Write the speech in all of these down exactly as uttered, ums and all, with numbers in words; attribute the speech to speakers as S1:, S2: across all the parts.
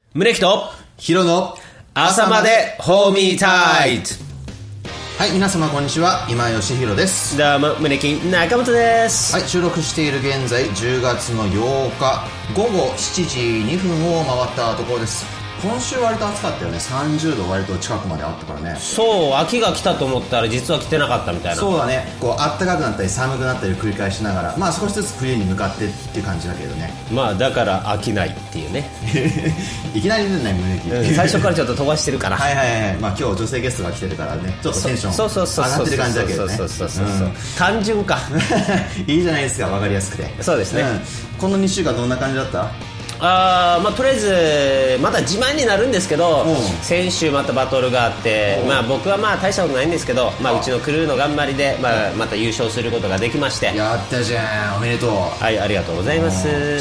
S1: 宗木と
S2: ヒロの
S1: 朝までホーミータイト。
S2: はい、皆様こんにちは、今吉弘です。
S1: どうも宗木中本です。
S2: はい、収録している現在じゅうがつのようかごごしちじにふんを回ったところです。今週割と暑かったよね。さんじゅうど割と近くまであったからね。
S1: そう、秋が来たと思ったら実は来てなかったみたいな。
S2: そうだね、こう暖かくなったり寒くなったり繰り返しながら、まあ少しずつ冬に向かってっていう感じだけどね。
S1: まあだから飽きないっていうね
S2: いきなり出ない胸キ、
S1: うん、最初からちょっと飛ばしてるから
S2: はいはいはい、まあ今日女性ゲストが来てるからね、ちょっとテンション上がってる感じだけどね。
S1: そうそうそうそうそう、うん、単純か
S2: いいじゃないですか、分かりやすくて。
S1: そうですね、うん、
S2: このにしゅうかんどんな感じだった？
S1: あまあ、とりあえずまだ自慢になるんですけど、うん、先週またバトルがあって、まあ、僕はまあ大したことないんですけど、まあ、うちのクルーの頑張りで、まあ、また優勝することができまして。
S2: やったじゃん、おめでとう。
S1: はい、ありがとうございます。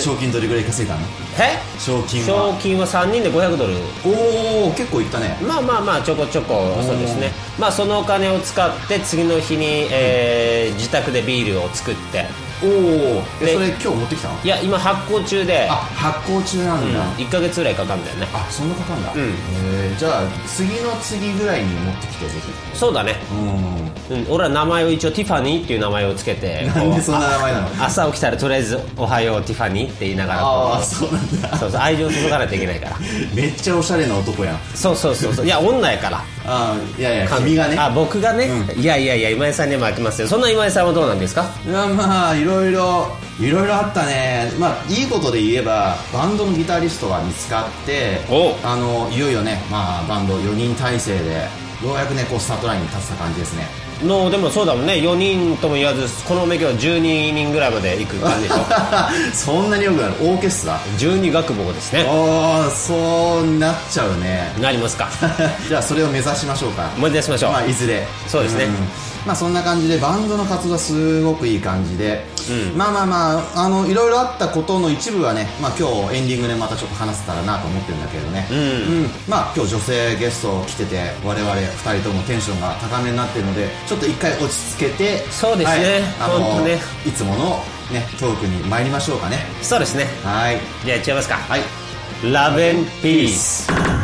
S2: 賞金どれぐらい稼いだの？
S1: え
S2: 賞金は
S1: 賞金はさんにんでごひゃくドル。
S2: おお、結構いったね。
S1: まあまあまあちょこちょこ、そうですね。まあそのお金を使って次の日に、えー、自宅でビールを作って、
S2: おお、それ今日持ってきたの？
S1: いや、今発酵中で。
S2: あ、発酵中なんだ、うん、
S1: いっかげつぐらいかかるんだよね。
S2: あ、そんなかかるんだ。うん、えー、じゃあ次の次ぐらいに持ってきてぜひ。
S1: そうだね、うん、うん、俺は名前を一応ティファニーっていう名前をつけて。
S2: なんでそんな名前なの？
S1: 朝起きたらとりあえずおはようティファニーって言いながら、
S2: ああ、そうなんだ。
S1: そうそう、愛情を注がないといけないから
S2: めっちゃおしゃれな男やん。
S1: そうそうそうそう、いや女やから。
S2: あ、いやいや、君がね。
S1: あ、僕がね、うん、いやいやいや、今井さんには負けますよ。そんな今井さんはどうなんですか？
S2: いや、まあいろいろいろいろあったね。まあいいことで言えばバンドのギタリストが見つかって、あのいよいよね、まあバンドよにん体制でようやくね、こうスタートラインに立つ感じですね。
S1: のでもそうだもんね、よにんとも言わずこの目標じゅうににんぐらいまで行く感じでしょ
S2: そんなによくなる？オーケストラ
S1: じゅうに楽部ですね。
S2: ああ、そうなっちゃうね。
S1: なりますか
S2: じゃあそれを目指しましょうか。
S1: 目指しましょう、
S2: まあ、いずれ。
S1: そうですね、うん、
S2: まあそんな感じでバンドの活動がすごくいい感じで、うん、まあまあまあ、あのいろいろあったことの一部はね、まあ今日エンディングでまたちょっと話せたらなと思ってるんだけどね、うん、うん、まあ今日女性ゲスト来てて我々ふたりともテンションが高めになってるので、ちょっと一回落ち着けて、
S1: そうですね、
S2: はい、あの
S1: 本当ね、
S2: いつものねトークに参りましょうかね。
S1: そうですね、
S2: はい、
S1: じゃあやっちゃいますか。
S2: はい、
S1: Love and Peace。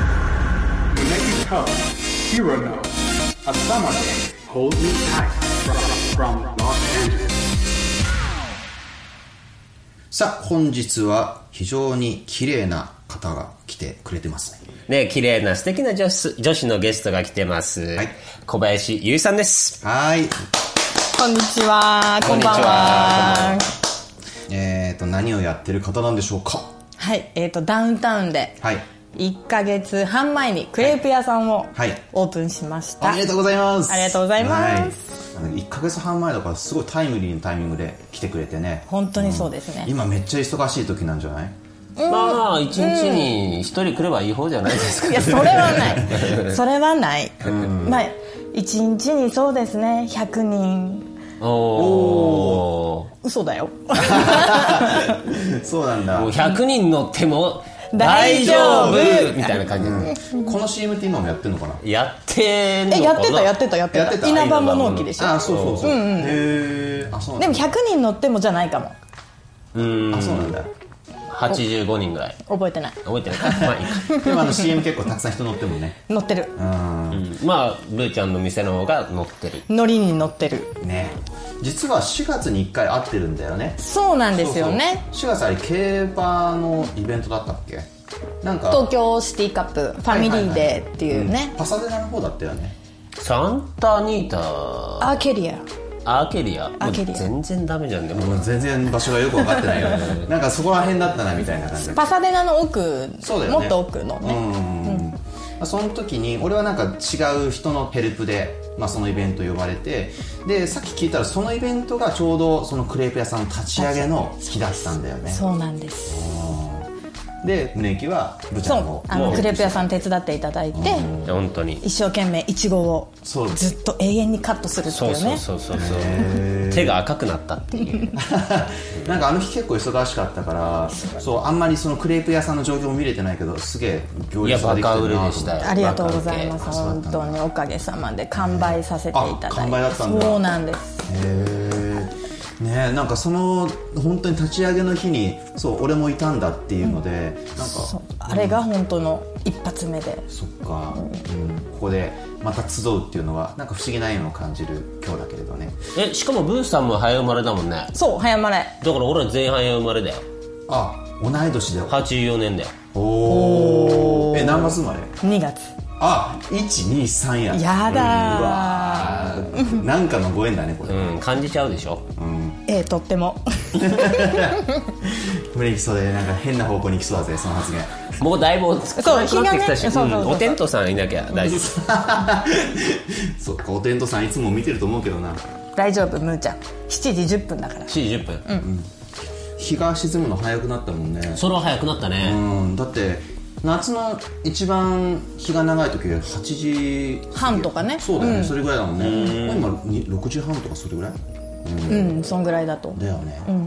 S3: Hero no A summer day Hold me tight from, from Los Angeles。
S2: さあ本日は非常に綺麗な方が来てくれてますね。
S1: ね、綺麗な素敵な女子、女子のゲストが来てます、はい、小林優衣さんです。
S2: はい、
S4: こんにちは。こんばんは。
S2: えーと何をやってる方なんでしょうか？
S4: はい、えーとダウンタウンで、はい、いっかげつはんまえにクレープ屋さんをオープンしました、
S2: はいはい、おめでとうございます。
S4: ありがとうございます、
S2: はい、いっかげつはん前だからすごいタイムリーなタイミングで来てくれてね。
S4: 本当にそうですね、
S2: うん、今めっちゃ忙しい時なんじゃない？
S1: まあ一日に一人来ればいい方じゃないですか、
S4: いや、それはないそれはない、うん、まあ一日にそうですねひゃくにん。
S1: おお、
S4: 嘘だよ
S2: そうなんだ。
S1: もうひゃくにん乗っても大丈夫みたいな感じ、うん、
S2: この シーエム って今もやってんのかな？
S1: やってんのかな？
S4: え、やってたやってたやってたやってた。稲葉物置でしょ。
S2: あ、そうそうそう、うんうん、へ
S4: ー、あ、そうなんだ。でもひゃくにん乗ってもじゃないかも。
S2: うーん、あ、そうなんだ。
S1: はちじゅうごにんぐらい。
S4: 覚えてない
S1: 覚えてないか、まあいいか
S2: でもあの シーエム 結構たくさん人乗ってもね、
S4: 乗ってる、
S2: うん、
S1: うん、まあブーちゃんの店の方が乗ってる、
S4: 乗りに乗ってる
S2: ね。実はしがつにいっかい会ってるんだよね。
S4: そうなんですよね。
S2: そうそう、しがつあれ競馬のイベントだったっけ？なんか
S4: 東京シティカップファミリーデーっていうね、はいはいはい、うん、
S2: パサデナの方だったよね。
S1: サンタニータ、
S4: アーケリア
S1: アーケリア、
S4: アーケリア
S1: 全然ダメじゃん。でも
S2: もう全然場所がよく分かってないよねなんかそこら辺だったなみたいな感じ。
S4: パサデナの奥、
S2: そうだよね、
S4: もっと奥のね、うんうん
S2: うん、その時に俺はなんか違う人のヘルプで、まあ、そのイベント呼ばれて、でさっき聞いたらそのイベントがちょうどそのクレープ屋さんの立ち上げの日だったんだよね。
S4: そうなんです。
S2: で宗木はブチャの方、
S4: あのクレープ屋さん手伝っていただいて、
S1: 本当に
S4: 一生懸命いちごをずっと永遠にカットするっていうね。
S1: そうそうそうそう、手が赤くなったっていう
S2: なんかあの日結構忙しかったから、そうあんまりそのクレープ屋さんの状況も見れてないけど、すげえ行列ができてるなと。いやバカ売れでしたよ。
S4: ありがとうございます。本当におかげさまで完売させていただいて。
S2: 完売だったんだ。
S4: そうなんです。
S2: へえ。 ね、なんかその本当に立ち上げの日にそう俺もいたんだっていうので、うん、なんか
S4: あれが本当の一発目で、
S2: そっか、うんうん、ここでまた集うっていうのはなんか不思議な縁を感じる今日だけれどね。
S1: えしかもブーさんも早生まれだもんね。
S4: そう早生まれ
S1: だから俺ら全員早生まれだよ。
S2: あ同い年だよ。
S1: はちじゅうよねんだよ。
S2: おおえ何月生まれ？
S4: にがつ。
S2: あいちにさんや。
S4: やだ
S2: ー、うん、なんかのご縁だねこれ、
S1: うん、感じちゃうでしょ、うん、
S4: ええとっても
S2: 無理きそうでなんか変な方向に行きそうだぜその発言。
S1: もうだいぶ少なくなってきたし、おテントさんいなきゃ大丈夫
S2: そっかおテントさんいつも見てると思うけどな。
S4: 大丈夫むーちゃんしちじじゅっぷんだから
S1: しちじじゅっぷん、うん、
S2: 日が沈むの早くなったもんね。
S1: それは早くなったね、
S2: うん、だって夏の一番日が長い時ははちじ
S4: はんとかね。
S2: そうだよね、うん、それぐらいだもんね。今ろくじはんとかそれぐらい、
S4: うん、うん、そんぐらいだと
S2: だよね、
S4: うんうん、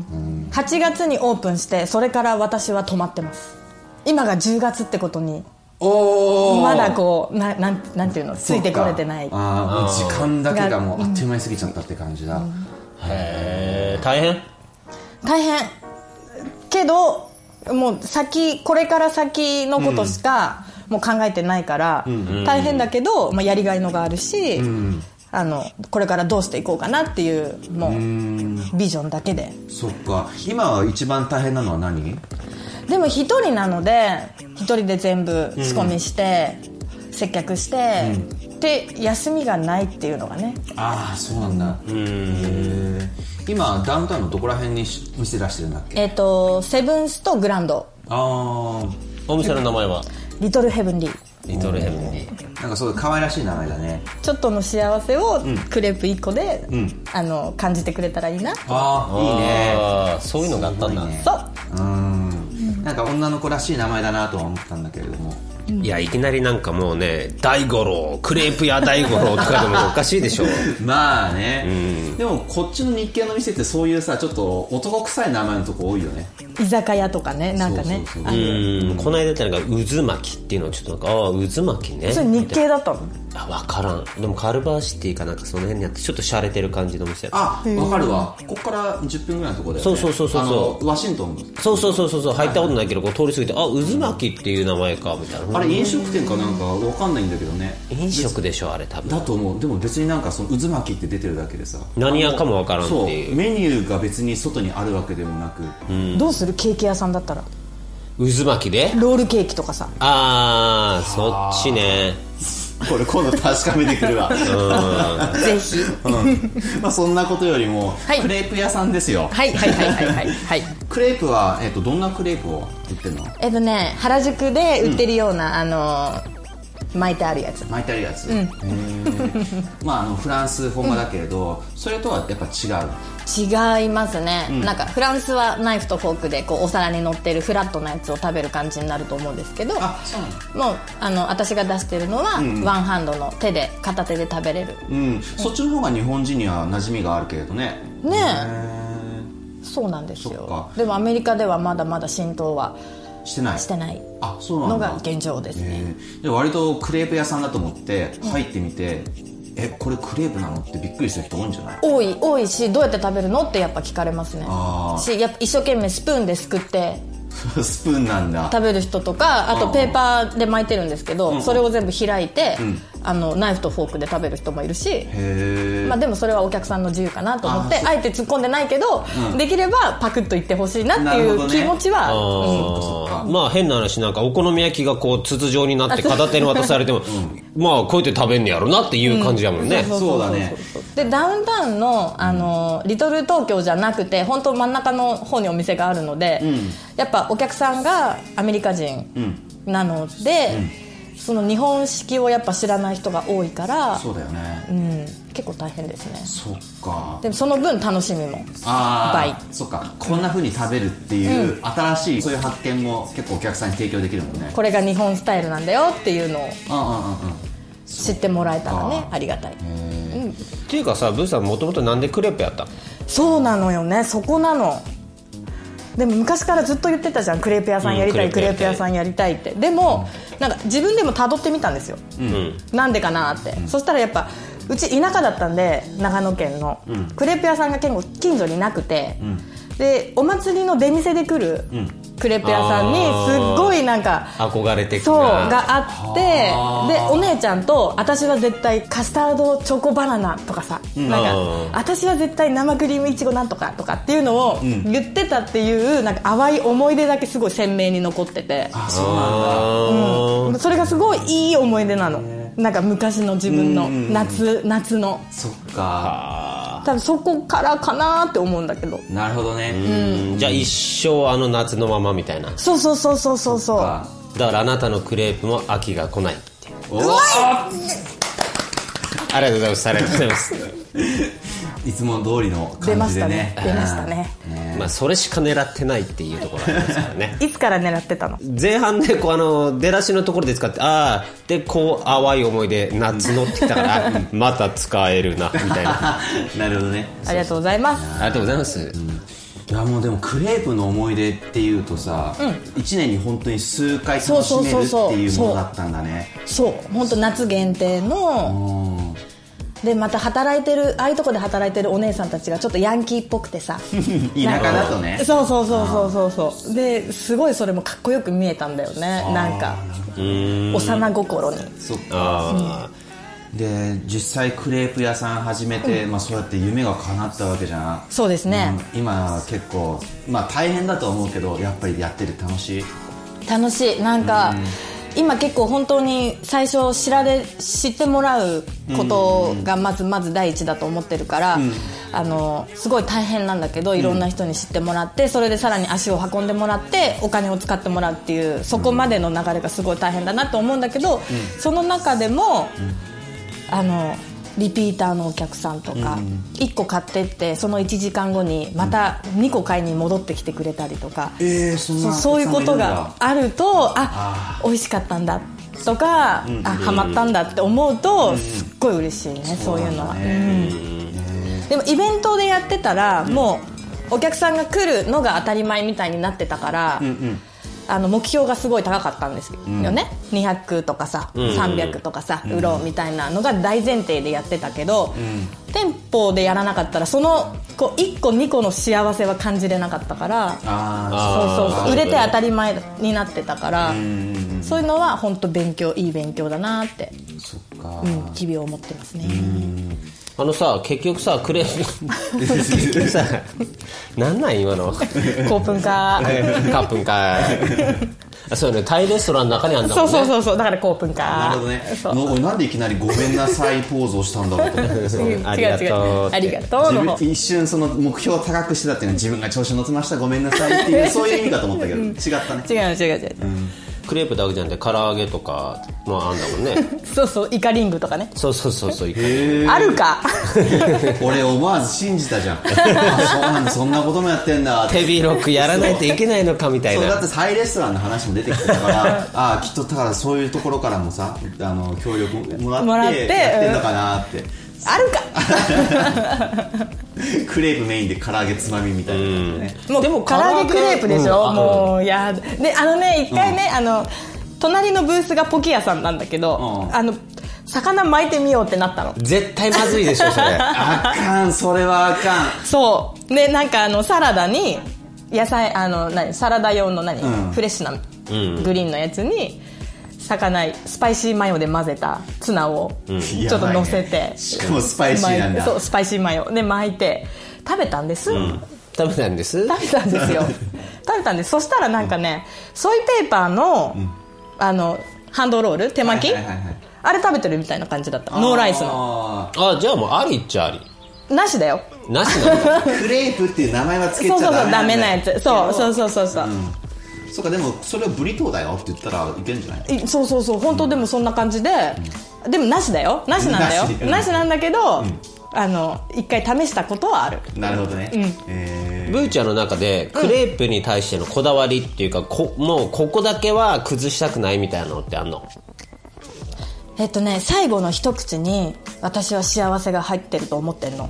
S4: はちがつにオープンしてそれから私は止まってます。今がじゅうがつってことにおまだこう な, なん、なんていうのついてこれてない。
S2: ああ時間だけがもうあっという間に過ぎちゃったって感じだ、うん、
S1: へえ大変
S4: 大変けどもう先これから先のことしかもう考えてないから、うん、大変だけど、まあ、やりがいのがあるし、うん、あのこれからどうしていこうかなっていうもうビジョンだけで。
S2: そっか今一番大変なのは何？
S4: でも一人なので一人で全部仕込みして、うん、接客して、うん、で休みがないっていうのがね。
S2: ああそうなんだ。うんへ今ダウンタウンのどこら辺に店出してるんだっけ？
S4: えっ、ー、とセブンスとグランド。
S2: ああ
S1: お店の名前は
S4: リトルヘブンリー。
S1: リトルヘブンリー
S2: なんかそう可愛らしい名前だね。
S4: ちょっとの幸せをクレープいっこで、うん、あの感じてくれたらいいな。
S2: ああいいね。
S1: あそういうのがあったんだ、ね、
S4: そう
S2: うんなんか女の子らしい名前だなとは思ったんだけれども、
S1: いやいきなりなんかもうね大五郎クレープ屋大五郎とかでもおかしいでしょ
S2: まあね、うん、でもこっちの日系の店ってそういうさちょっと男臭い名前のとこ多いよね。
S4: 居酒屋とかねなんかね。
S1: そうそうそううんこの間ってなんか渦巻きっていうのをちょっとなんかああ渦巻きね
S4: それ日系だったの？
S1: あ分からん。でもカルバーシティかなんかその辺にあってちょっと洒落てる感じの店。
S2: あ分かるわ。ここからじゅっぷんぐらいのところだよね。
S1: そうそうそうそう
S2: ワシントン。
S1: そうそうそうそう入ったことないけどこう通り過ぎてあ渦巻きっていう名前かみたいな。
S2: あれ飲食店かなんか分かんないんだけどね。
S1: 飲食でしょあれ多分。
S2: だと思う。でも別になんかその渦巻きって出てるだけでさ
S1: 何屋かも分からんっていう。
S2: そうメニューが別に外にあるわけでもなく、
S4: うん、どうするケーキ屋さんだったら
S1: 渦巻きで
S4: ロールケーキとかさ。
S1: あーそっちね。
S2: これ今度確かめてくるわ
S4: うんぜひ、
S2: うんまあ、そんなことよりも、はい、クレープ屋さんですよ。
S4: はいはいはいはいはい、はい、
S2: クレープは、えー、とどんなクレープを売ってるの？
S4: えっ、ー、とね原宿で売ってるような、うん、あの巻いてあるやつ
S2: 巻いてあるやつ、うん、まああのフランス本場だけれど、うん、それとはやっぱ違う？
S4: 違いますね、うん、なんかフランスはナイフとフォークでこうお皿に乗ってるフラットなやつを食べる感じになると思うんですけど、
S2: あそうなん
S4: もうあの私が出してるのは、うん、ワンハンドの手で片手で食べれる、
S2: うんうん、そっちの方が日本人には馴染みがあるけれどね。
S4: ねえそうなんですよ。でもアメリカではまだまだ浸透は
S2: してない
S4: してない
S2: あそうなんだ
S4: のが現状ですね。
S2: で割とクレープ屋さんだと思って入ってみて、うんえこれクレープなのってびっくりする人多いんじゃない？
S4: 多い多いしどうやって食べるのってやっぱ聞かれますね。あしやっぱ一生懸命スプーンですくって
S2: スプーンなんだ
S4: 食べる人とかあとペーパーで巻いてるんですけど、うん、それを全部開いて、うん、あのナイフとフォークで食べる人もいるしへ、まあ、でもそれはお客さんの自由かなと思って あ, あえて突っ込んでないけど、うん、できればパクッといってほしいなっていう気持ちは、
S1: ねうん、まあ変な話なんかお好み焼きがこう筒状になって片手に渡されても、うん、まあこうやって食べんねやろなっていう感じだもんね、
S2: うん、そうだね。
S4: でダウンタウン の, あのリトル東京じゃなくて本当真ん中の方にお店があるので、うん、やっぱお客さんがアメリカ人なので、うん、その日本式をやっぱ知らない人が多いから
S2: そうだよね、
S4: うん、結構大変ですね。
S2: そっか。
S4: でもその分楽しみも倍。
S2: そっかこんな風に食べるっていう、うん、新しいそういう発見も結構お客さんに提供できるもんね。
S4: これが日本スタイルなんだよっていうのを知ってもらえたらねありがたい、うん、
S1: っていうかさブーさんもともとなんでクレープやった？
S4: そうなのよねそこなの。でも昔からずっと言ってたじゃんクレープ屋さんやりたい、うん、クレープ屋さんやりたいってでも、うん、なんか自分でも辿ってみたんですよ、うん、なんでかなって、うん、そしたらやっぱうち田舎だったんで長野県の、うん、クレープ屋さんが結構近所になくて、うん、でお祭りの出店で来る、うん、クレープ屋さんにすっごいなんか
S1: 憧れてきた
S4: そうがあってでお姉ちゃんと私は絶対カスタードチョコバナナとかさ、うん、なんか私は絶対生クリームいちごなんとかとかっていうのを言ってたっていう、うん、なんか淡い思い出だけすごい鮮明に残ってて
S2: あそうなんだ、
S4: うん、それがすごいいい思い出なのなんか昔の自分の夏夏の
S2: そっか
S4: 多分そこからかなって思うんだけど
S2: なるほどね
S1: うん、じゃあ一生あの夏のままみたいな
S4: そうそうそうそうそうそう
S1: だからあなたのクレープも秋が来ないっていう
S4: うまい
S1: ありがとうございますありがとうございます
S2: いつも通りの感じでね
S4: 出ましたね出ましたね、
S1: ねまあ、それしか狙ってないっていうところなんですからね
S4: いつから狙ってたの
S1: 前半でこうあの出だしのところで使ってああでこう淡い思い出夏のってきたからまた使えるなみたいな
S2: なるほどね
S4: ありがとうございます
S1: ありがとうございます、うん
S2: いやもうでもクレープの思い出っていうとさ、うん、いちねんに本当に数回楽しめるっていうものだったんだね
S4: そう本当夏限定のでまた働いてるああいうとこで働いてるお姉さんたちがちょっとヤンキーっぽくてさ
S2: 田舎だとね
S4: そうそうそうそうそうそうですごいそれもかっこよく見えたんだよねなんか幼心に
S2: そっか、うんで実際クレープ屋さん始めて、うんまあ、そうやって夢が叶ったわけじゃん
S4: そうですね、
S2: うん、今結構、まあ、大変だと思うけどやっぱりやってて楽しい
S4: 楽しいなんか、うん、今結構本当に最初知られ知ってもらうことがまずまず第一だと思ってるから、うん、あのすごい大変なんだけどいろんな人に知ってもらってそれでさらに足を運んでもらってお金を使ってもらうっていうそこまでの流れがすごい大変だなと思うんだけど、うん、その中でも、うんあのリピーターのお客さんとか、うん、いっこ買ってってそのいちじかんごにまたにこ買いに戻ってきてくれたりとか、
S2: うんえー、そんな
S4: そ, そういうことがあるとあ美味しかったんだとか、うん、あハマったんだって思うと、うん、すっごい嬉しいね、うん、そういうのは、うん、でもイベントでやってたら、うん、もうお客さんが来るのが当たり前みたいになってたから、うんうんあの目標がすごい高かったんですよね、うん、にひゃくとかさ、うん、さんびゃくとかさ、うん、売ろうみたいなのが大前提でやってたけど、うん、店舗でやらなかったらそのこういっこにこの幸せは感じれなかったからあそうそうそう売れて当たり前になってたから、うん、そういうのは本当勉強いい勉強だなって
S2: そっか、
S4: うん、日々思ってますね。
S1: うんあのさ結局さクレープ結局さなんなん今の
S4: コープンカー
S1: カープンカーそうねタイレストランの中にあんだもんね
S4: そうそうそうそうだからコープンカー
S2: なるほどねのなんでいきなりごめんなさいポーズをしたんだろうと思って
S1: ありがとう
S4: ありがとうの
S2: 一瞬その目標を高くしてたっていうのは自分が調子乗ってましたごめんなさいっていうそういう意味かと思ったけど、うん、違ったね
S4: 違う違う違う、うん
S1: クレープだけじゃなくて唐揚げとかもあんだもんね
S4: そうそうイカリングとかね
S1: そうそうそうそう
S4: あるか
S2: 俺思わず信じたじゃんあそうなんだそんなこともやってんだって
S1: 手広くやらないといけないのかみたいな
S2: そうだってタイレストランの話も出てきてたからあきっとだからそういうところからもさあの協力もらって
S4: もらって
S2: やってんのかなって
S4: あるか
S2: クレープメインで唐揚げつまみみたいな感じでね、
S4: うん、もうでも唐揚げクレープでしょ、うん、もういやであのね一回ね、うん、あの隣のブースがポキ屋さんなんだけど、うん、あの魚巻いてみようってなったの
S1: 絶対まずいでしょそれ
S2: あかんそれはあかん
S4: そうでなんかあのサラダに野菜あの何サラダ用の何、うん、フレッシュなグリーンのやつに魚スパイシーマヨで混ぜたツナをちょっと乗せて、
S2: うんね、しかもスパイシーなんだ
S4: そうスパイシーマヨで巻いて食べたんです、うん、
S1: 食べたんです
S4: 食べたんですよ食べたんですそしたらなんかね、うん、ソイペーパーの、うん、あのハンドロール手巻き、はいはいはいはい、あれ食べてるみたいな感じだったノーライスの
S1: あじゃあもうありっちゃあり
S4: なしだよ
S1: なしなんだ
S2: クレープっていう名前はつけちゃダメなんだ
S4: そうそうそうダメなやつそうそうそうそうそう、うん
S2: そうかでもそれはブリトーだよって言ったらいけるんじゃない
S4: そうそうそう本当、うん、でもそんな感じで、うん、でもなしだよなしなんだよなしなんだけど、うん、あの一回試したことはある
S2: なるほどね、うん
S1: えー、ブーちゃんの中でクレープに対してのこだわりっていうか、うん、こもうここだけは崩したくないみたいなのってあんの
S4: えっとね最後の一口に私は幸せが入ってると思ってるの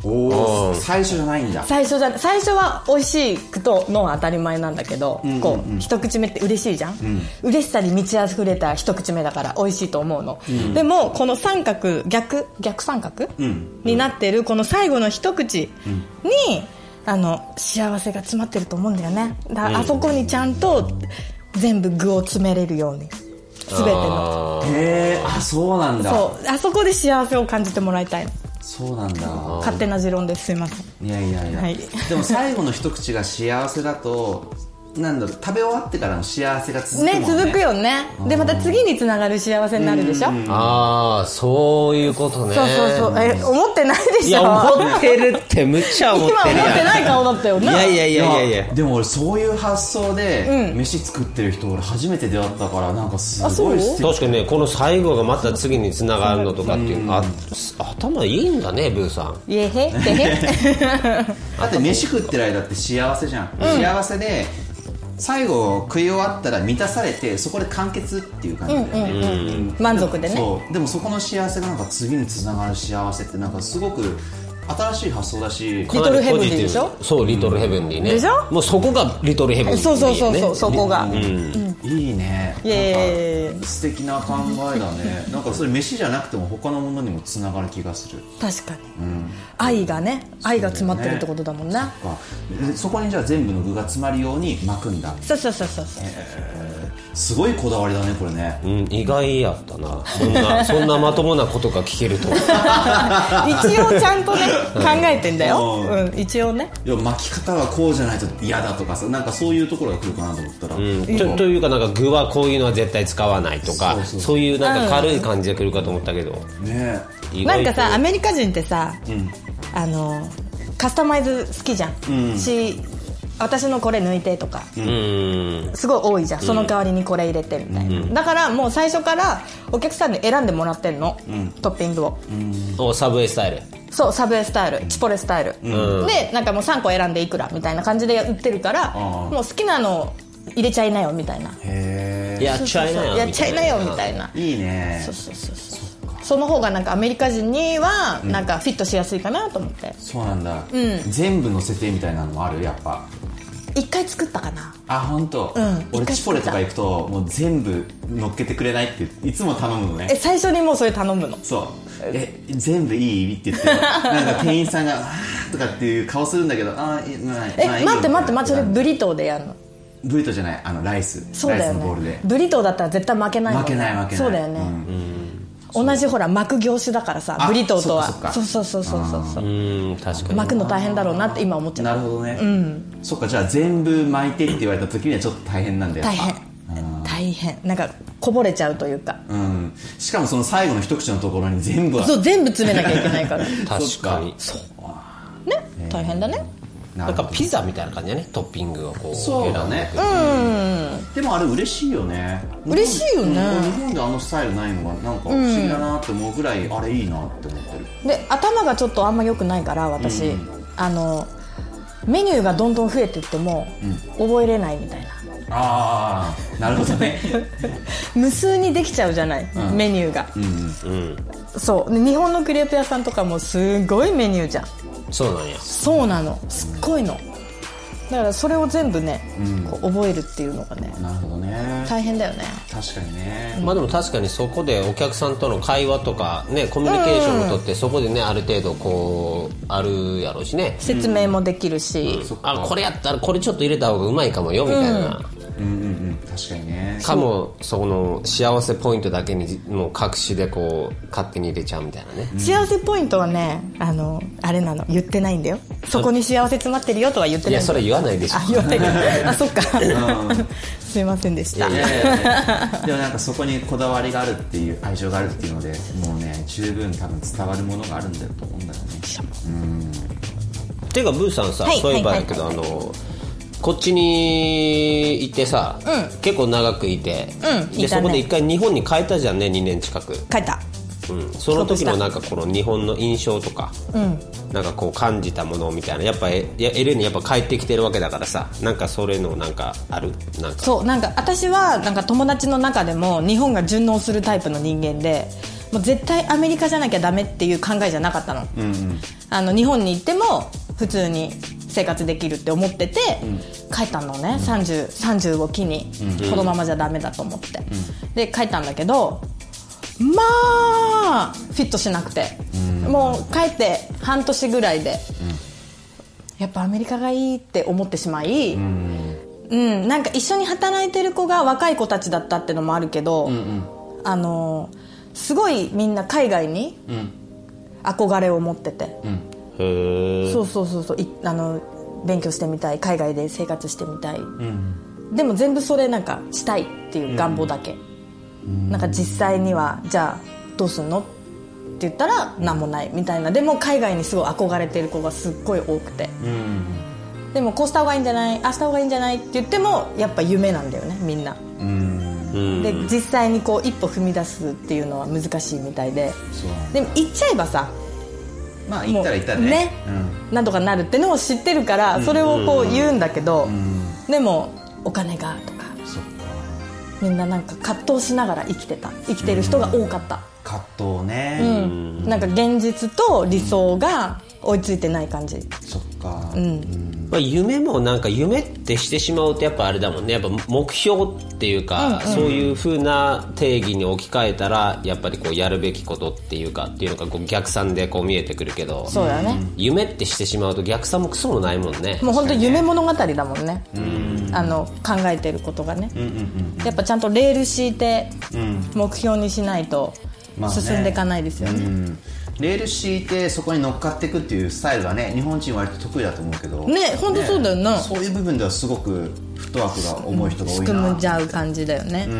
S2: おー、最初じゃないんだ。
S4: 最初じゃ最初は美味しくとのは当たり前なんだけど、うんうんうん、こう一口目って嬉しいじゃん、うん、嬉しさに満ち溢れた一口目だから美味しいと思うの、うん、でもこの三角逆逆三角、うん、になってるこの最後の一口に、うん、あの幸せが詰まってると思うんだよね。だからあそこにちゃんと全部具を詰めれるように全ての。
S2: へー、あ、そうなんだ。
S4: そう、あそこで幸せを感じてもらいたいの。
S2: そうなんだ。
S4: 勝手な持論です、すいません。
S2: いやいやいや、はい、でも最後の一口が幸せだとなんだろう、食べ終わってからの幸せが続くもんね。
S4: ね、続くよね。でまた次につながる幸せになるでしょ。
S1: ああ、そういうことね。
S4: そうそうそう。え、思ってないでしょ。
S1: いや、思ってるってむっちゃ思ってるやん。
S4: 今思ってない顔だったよな。
S1: いやいやいやいやいや。
S2: でも俺そういう発想で飯作ってる人俺初めて出会ったから、なんかすごい素敵。
S1: 確かにね、この最後がまた次につながるのとかっていうの、あ、頭いいんだね、ブーさん。
S4: いえへってへ。
S2: だって飯食ってる間って幸せじゃん、うん、幸せで最後食い終わったら満たされてそこで完結っていう感じで、うんうんうん、
S4: 満足でね。
S2: そうでもそこの幸せがなんか次につながる幸せってなんかすごく新しい発想だし、
S4: リトルヘブンリーでしょ。
S1: そう、リトルヘブンリーね。
S4: でしょ。
S1: もうそこがリトルヘブンリー、ね、
S4: そうそうそうそう、そこが、うんうん、
S2: いいね。
S4: イエーイ、
S2: なんか素敵な考えだね。なんかそれ飯じゃなくても他のものにもつながる気がする。
S4: 確かに、うん、愛がね、愛が詰まってるってことだもんね。
S2: そ, そこにじゃあ全部の具が詰まるように巻くんだ。
S4: そうそうそうそう、
S2: えー、すごいこだわりだねこれね、
S1: うん、意外やったな。そんなそんなまともなことが聞けると
S4: 一応ちゃんとね考えてんだよ、うん、一応ね。
S2: いや、巻き方はこうじゃないと嫌だとかさ、なんかそういうところが来るかなと思ったら、うん、
S1: と, というかなんか具はこういうのは絶対使わないとか、そう, そう, そういうなんか軽い感じで来るかと思ったけど、
S2: うん、ね。
S4: なんかさ、アメリカ人ってさ、うん、あのカスタマイズ好きじゃん、うん、し私のこれ抜いてとか、うん、すごい多いじゃん。その代わりにこれ入れてみたいな、うん、だからもう最初からお客さんに選んでもらってんの、うん、トッピングを、
S1: うん、サブウェイスタイル。
S4: そうサブウェイスタイル、チポレスタイル、うん、でなんかもうさんこ選んでいくらみたいな感じで売ってるから、もう好きなの入れちゃいなよみたいな。
S2: へ
S1: ー、やっちゃいなよ
S4: やっちゃいなよみたいな。
S2: いいね。
S4: そうそうそうそう。その方がなんかアメリカ人にはなんかフィットしやすいかなと思って、うん、
S2: そうなんだ、うん、全部乗せてみたいなのもあるやっぱ。
S4: 一回作ったかな。
S2: あ、本当。うん、俺チポレとか行くともう全部乗っけてくれないっていつも頼むのね。
S4: え、最初にもうそれ頼むの。
S2: そう、え、全部いいって言ってなんか店員さんがあーとかっていう顔するんだけど、あー、まあ、
S4: え、
S2: まあ、
S4: 待って待って待って、それブリトーでやるの。
S2: ブリトーじゃない、あのライス。
S4: そうだよね、
S2: ライスのボールで。
S4: ブリトーだったら絶対負けないもんね。
S2: 負けない負けない。
S4: そうだよね、うん、同じほら巻く業種だからさ、ブリトーとは。そうそうそうそうそうそう。
S1: うん、確かに
S4: 巻くの大変だろうなって今思っちゃった。
S2: なるほどね、
S4: うん、
S2: そっか。じゃあ全部巻いてって言われた時にはちょっと大変なんだよ。
S4: 大変、大変。なんかこぼれちゃうというか、
S2: うん、しかもその最後の一口のところに全部は
S4: そう全部詰めなきゃいけないから
S1: 確かに
S4: そうね、大変だね。
S1: なんかピザみたいな感じだね、トッピングをこう
S2: そうだね、うん、でもあれ嬉しいよね。
S4: 嬉しいよね。
S2: 日本であのスタイルないのがなんか不思議だなって思うぐらい、あれいいなって思ってる。
S4: で頭がちょっとあんま良くないから私、うん、あのメニューがどんどん増えていっても、うん、覚えれないみたいな。
S2: ああ、なるほどね
S4: 無数にできちゃうじゃない、うん、メニューが、うんうん、そう日本のクレープ屋さんとかもすごいメニューじゃん。
S1: そうなんや。
S4: そうなの、すっごいの。だからそれを全部ね、うん、こう覚えるっていうのがね、
S2: なるほどね、
S4: 大変だよね。
S2: 確かにね。
S1: まあでも確かにそこでお客さんとの会話とかね、コミュニケーションをとって、そこでねある程度こうあるやろうしね、
S4: 説明もできるし、
S1: うん、あ、これやったらこれちょっと入れた方がうまいかもよみたいな、うん
S2: うんうんうん、確かにね。
S1: かもその幸せポイントだけにもう隠しでこう勝手に入れちゃうみたいなね、
S4: うん、幸せポイントはね、あのあれなの、言ってないんだよ。そこに幸せ詰まってるよとは言ってない。
S1: いや、それ言わないでしょ。
S4: あ、言わないであ、そっか、うん、すいませんでした。
S2: いやいやいやでもなんかそこにこだわりがあるっていう、愛情があるっていうので、もうね十分多分伝わるものがあるんだよと思うんだよね。うん
S1: っていうかブーさんさ、はい、そういえばやけど、はいはいはい、あのこっちにいてさ、うん、結構長くいて、うん、で、ね、そこで一回日本に帰ったじゃんね、にねん近く
S4: 帰った、
S1: うん、その時のなんかこの日本の印象とか、うん、なんかこう感じたものみたいな、やっぱ エルエー にやっぱ帰ってきてるわけだからさ、なんかそれのなんかある？なんか
S4: そう、なんか私はなんか友達の中でも日本が順応するタイプの人間で、 もう絶対アメリカじゃなきゃダメっていう考えじゃなかったの、うんうん、あの日本に行っても普通に生活できるって思ってて、うん、帰ったのね、うん、さんじゅう、さんじゅうを機に、うん、このままじゃダメだと思って、うん、で帰ったんだけど、まあフィットしなくて、うん、もう帰って半年ぐらいで、うん、やっぱアメリカがいいって思ってしまい、うんうん、なんか一緒に働いてる子が若い子たちだったってのもあるけど、うんうん、あのすごいみんな海外に憧れを持ってて、うん、へそうそうそうそういあの勉強してみたい、海外で生活してみたい、うん、でも全部それなんかしたいっていう願望だけ、うん、なんか実際にはじゃあどうすんのって言ったら何もないみたいな。でも海外にすごい憧れてる子がすっごい多くて、うん、でもこうした方がいいんじゃない、ああした方がいいんじゃないって言ってもやっぱ夢なんだよねみんな、うん、で実際にこう一歩踏み出すっていうのは難しいみたいで、でも行っちゃえばさ、
S2: まあ行ったら行ったらね、
S4: ね、うん、なんとかなるってのを知ってるからそれをこう言うんだけど、うん、でもお金がとか、そっか、みんななんか葛藤しながら生きてた生きてる人が多かった、うん、
S2: 葛藤ね、
S4: うん、なんか現実と理想が追いついてない感じ、
S2: そっか、
S1: うんまあ、夢もなんか夢ってしてしまうとやっぱあれだもんね、やっぱ目標っていうか、うんうん、そういう風な定義に置き換えたらやっぱりこうやるべきことっていうかっていうのがこう逆算でこう見えてくるけど、
S4: そうだね、
S1: 夢ってしてしまうと逆算もクソもないもんね。
S4: もう本当夢物語だもんね、うん、あの考えてることがね、うんうんうん、やっぱちゃんとレール敷いて目標にしないと進んでいかないですよね、まあね、うん
S2: レール敷いてそこに乗っかっていくっていうスタイルがね日本人は割と得意だと思うけど
S4: ね、本当そうだよな、
S2: ね、そういう部分ではすごくフットワークが重い人が多いな、
S4: すくむじゃう感じだよね。うん、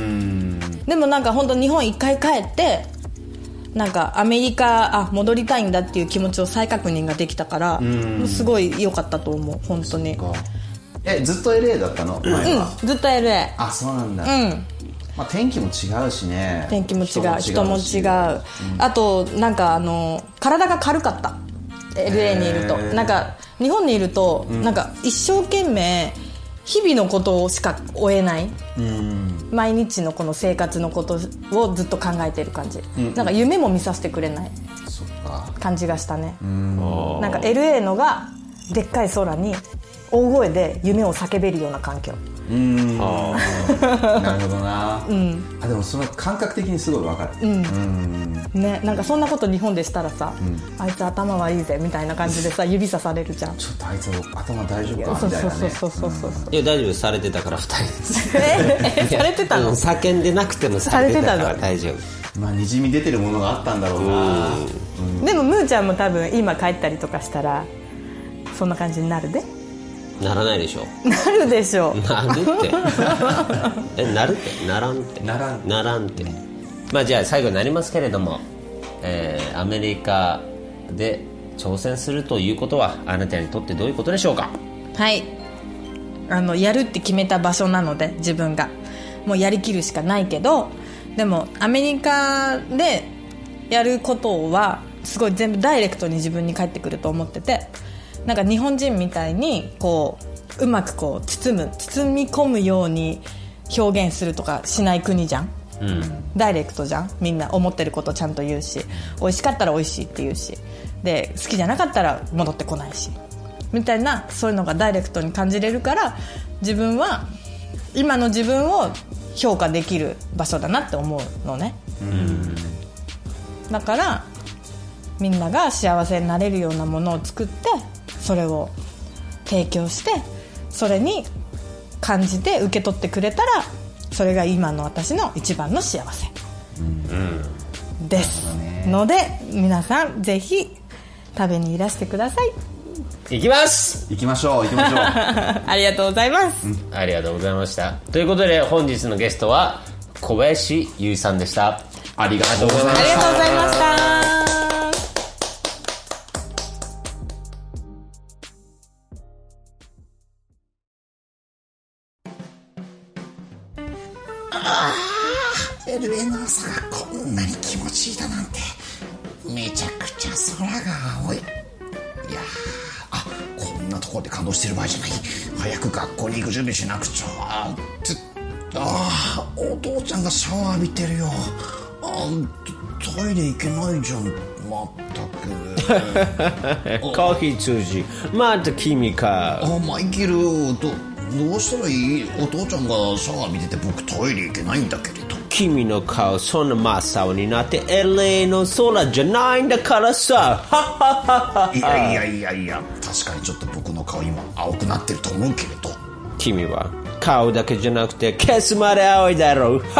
S4: でもなんか本当日本一回帰ってなんかアメリカあ戻りたいんだっていう気持ちを再確認ができたからもうすごい良かったと思う本当に。
S2: えずっと エルエー だったの前は、
S4: うん、ずっと エルエー。
S2: あそうなんだ、
S4: うん
S2: まあ、天気も違うしね、
S4: 天気も違う、人も違う、うん、あとなんかあの体が軽かった エルエー にいると。なんか日本にいると、うん、なんか一生懸命日々のことしか追えない、うん、毎日のこの生活のことをずっと考えてる感じ、うん、なんか夢も見させてくれない感じがしたね。うん、なんか エルエー のがでっかい空に大声で夢を叫べるような環境。うーん
S2: なるほどな、うん、あでもその感覚的にすごい分かる、うん
S4: うん、ね、なんかそんなこと日本でしたらさ、うん、あいつ頭悪いぜみたいな感じでさ指さされるじゃん。
S2: ちょっとあいつ頭大丈夫かみたいなね。
S4: そうそうそうそうそう、
S1: いや大丈夫されてたからふたりです
S4: えされてたの？
S1: 叫んでなくてもされてたから大丈夫。
S2: まあにじみ出てるものがあったんだろうな、
S4: うん、でもムーちゃんも多分今帰ったりとかしたらそんな感じになるで。
S1: ならないでしょ。
S4: なるでしょ。
S1: なるってえなるってならんって
S2: ならん
S1: ならんってまあじゃあ最後になりますけれども、えー、アメリカで挑戦するということはあなたにとってどういうことでしょうか？
S4: はい、あのやるって決めた場所なので自分がもうやりきるしかないけど、でもアメリカでやることはすごい全部ダイレクトに自分に返ってくると思ってて、なんか日本人みたいにこううまくこう包む包み込むように表現するとかしない国じゃん、うん、ダイレクトじゃん。みんな思ってることちゃんと言うし、美味しかったら美味しいって言うし、で好きじゃなかったら戻ってこないしみたいな、そういうのがダイレクトに感じれるから、自分は今の自分を評価できる場所だなって思うのね、うん、だからみんなが幸せになれるようなものを作ってそれを提供して、それに感じて受け取ってくれたらそれが今の私の一番の幸せ、うん、ですので皆さんぜひ食べにいらしてください。
S1: 行きます
S2: 行きましょう行きましょう
S4: ありがとうございます、
S1: うん、ありがとうございました。ということで本日のゲストは小林優さんでした。ありがとうございました。
S4: ありがとうございました。
S2: エルエー の朝がこんなに気持ちいいだなんて、めちゃくちゃ空が青い。いやあこんなところで感動してる場合じゃない。早く学校に行く準備しなくちゃって。あお父ちゃんがシャワー浴びてるよ。あトイレ行けないじゃんまったく
S1: コーヒー通じまた君か。
S2: あマイケルどどうしたらいい？お父ちゃんがシャワー見てて僕トイレ行けないんだけれど。
S1: 君の顔そんな真っ青になって エルエー の空じゃないんだからさ。
S2: いやいやいやいや確かにちょっと僕の顔今青くなってると思うけれど。
S1: 君は顔だけじゃなくてケツまで青いだろう。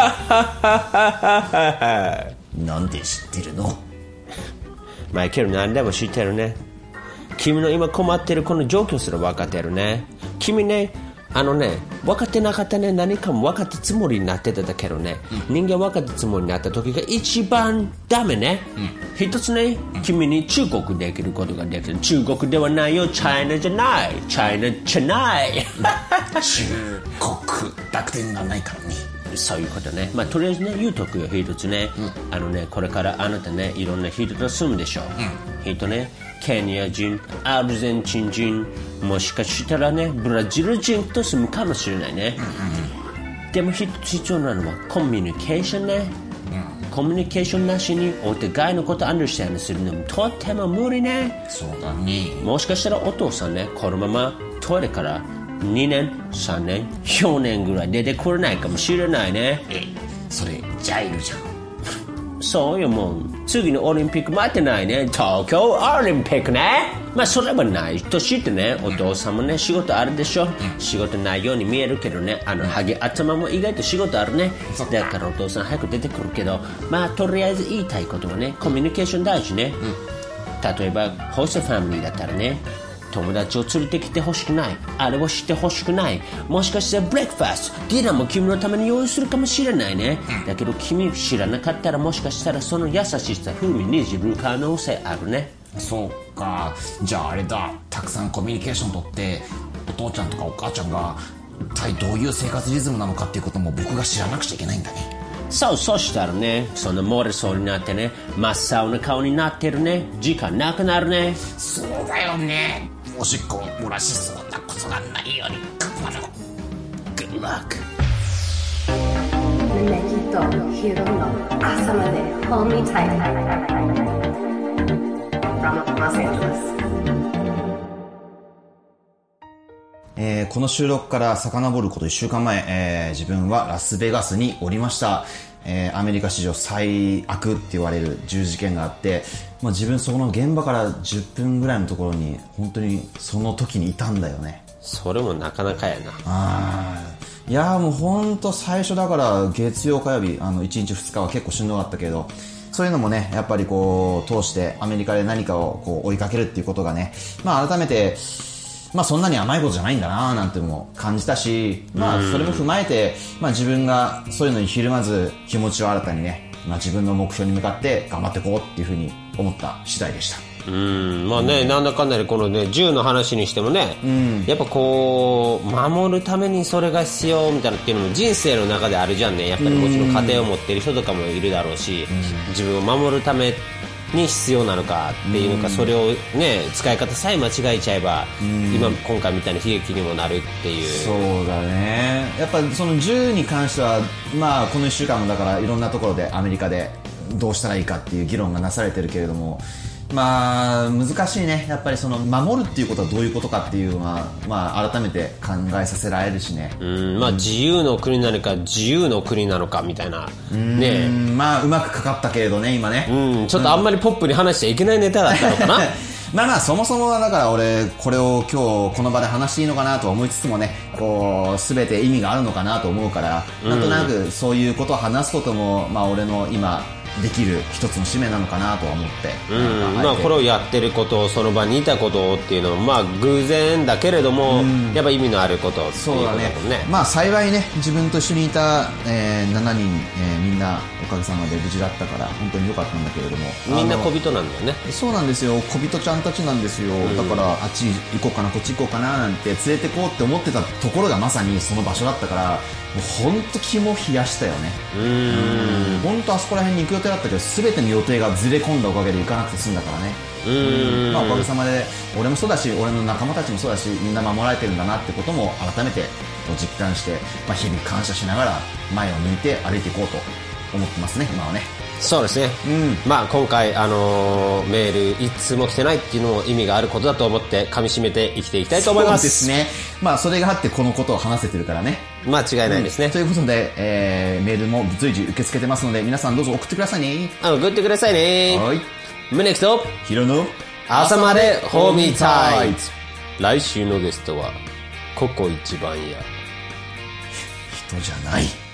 S2: なんで知ってるの？
S1: マイケル何でも知ってるね。君の今困ってるこの状況すら分かってるね。君ねあのね分かってなかったね。何かも分かったつもりになってたけどね、うん、人間分かったつもりになった時が一番ダメね、うん、一つね、うん、君に忠告できることができる。中国ではないよ。チャイナじゃない。チャイナじゃない。
S2: 中国楽天がないからね。
S1: そういうことね。まあとりあえずね言うとくよ一つね、うん、あのねこれからあなたねいろんな人と住むでしょう、うん、人ねケニア人アルゼンチン人もしかしたらねブラジル人と住むかもしれないね、うん、でも一つ必要なのはコミュニケーションね、うん、コミュニケーションなしにお互いのことをアンダースタンドするのもとっても無理ね。
S2: そうだね。
S1: もしかしたらお父さんねこのままトイレからにねんさんねんよねんぐらい出てこれないかもしれないね。
S2: えそれジャイルじゃん。
S1: そうよもう次のオリンピック待ってないね。東京オリンピックね。まあそれはないと知ってねお父さんもね仕事あるでしょ、うん、仕事ないように見えるけどねあのハゲ頭も意外と仕事あるね。だからお父さん早く出てくるけどまあとりあえず言いたいことはねコミュニケーション大事ね、うん、例えばホストファミリーだったらね友達を連れてきてほしくない。あれをしてほしくない。もしかしたらブレックファストディナーも君のために用意するかもしれないね、うん、だけど君知らなかったらもしかしたらその優しさ風味にじる可能性あるね。
S2: そうかじゃああれだたくさんコミュニケーションとってお父ちゃんとかお母ちゃんが一体どういう生活リズムなのかっていうことも僕が知らなくちゃいけないんだね。
S1: そうそうしたらねその漏れそうになってね真っ青な顔になってるね時間なくなるね。
S2: そうだよね。おしっこを漏らしそうなことがないように頑張ろう。 Good luck。
S5: Nenekito Hiro no Asama de Hold Me Tight from Los Angeles。
S2: えー、この収録から遡ることいっしゅうかんまえ、えー、自分はラスベガスにおりました。えー、アメリカ史上最悪って言われる銃事件があって、まあ、自分その現場からじゅっぷんぐらいのところに本当にその時にいたんだよね。
S1: それもなかなかやな。
S2: あいやもう本当最初だから月曜火曜日あのいちにちふつかは結構しんどかったけどそういうのもねやっぱりこう通してアメリカで何かをこう追いかけるっていうことがねまあ改めてまあそんなに甘いことじゃないんだななんても感じたし、まあそれも踏まえて、まあ自分がそういうのにひるまず気持ちを新たにね、まあ自分の目標に向かって頑張っていこうっていうふうに思った次第でした。
S1: うんまあね、うん、なんだかんだでこのね銃の話にしてもね、うん、やっぱこう守るためにそれが必要みたいなっていうのも人生の中であるじゃんね。やっぱりもちろん家庭を持ってる人とかもいるだろうし、うん、自分を守るために必要なのかっていうのか、うん、それをね使い方さえ間違えちゃえば、うん、今今回みたいな悲劇にもなるっていう。
S2: そうだね。やっぱその銃に関してはまあこのいっしゅうかんもだからいろんなところでアメリカでどうしたらいいかっていう議論がなされてるけれどもまあ難しいね。やっぱりその守るっていうことはどういうことかっていうのは、まあ、改めて考えさせられるしね。
S1: うんまあ自由の国なのか自由の国なのかみたいなね。
S2: まあうまくかかったけれどね今ね。
S1: うんちょっとあんまりポップに話しちゃいけないネタだったのかな。
S2: まあまあそもそもはだから俺これを今日この場で話していいのかなと思いつつもねこう全て意味があるのかなと思うからなんとなくそういうことを話すこともまあ俺の今できる一つの使命なのかなとは思って、
S1: うんまあ、これをやってることその場にいたことっていうのはまあ偶然だけれども、うん、やっぱ意味のあることっていうことだもんね。
S2: そうだね。まあ幸いね自分と一緒にいた、えー、しちにん、えー、みんなおかげさまで無事だったから本当に良かったんだけれども
S1: みんな小人なんだよね。
S2: そうなんですよ小人ちゃんたちなんですよ、うん、だからあっち行こうかなこっち行こうかななんて連れてこうって思ってたところがまさにその場所だったからもう本当肝冷やしたよね。うん本当あそこら辺に行く予定だったけど全ての予定がずれ込んだおかげで行かなくて済んだからね。うんまあおかげさまで俺もそうだし俺の仲間たちもそうだしみんな守られてるんだなってことも改めて実感して、まあ、日々感謝しながら前を向いて歩いていこうと思ってますね、今はね。
S1: そうですね、うん、まあ今回、あのー、メール一通も来てないっていうのも意味があることだと思って噛み締めて生きていきたいと思います。
S2: そうですね。まあそれがあってこのことを話せてるからね。
S1: 間違いないですね、うん、
S2: ということで、えー、メールも随時受け付けてますので皆さんどうぞ送ってくださいね。
S1: あ送ってくださいね。
S2: はい。
S1: 宗木と
S2: ヒロの
S1: 朝までホーミータイム。来週のゲストはココ一番屋。
S2: 人じゃない。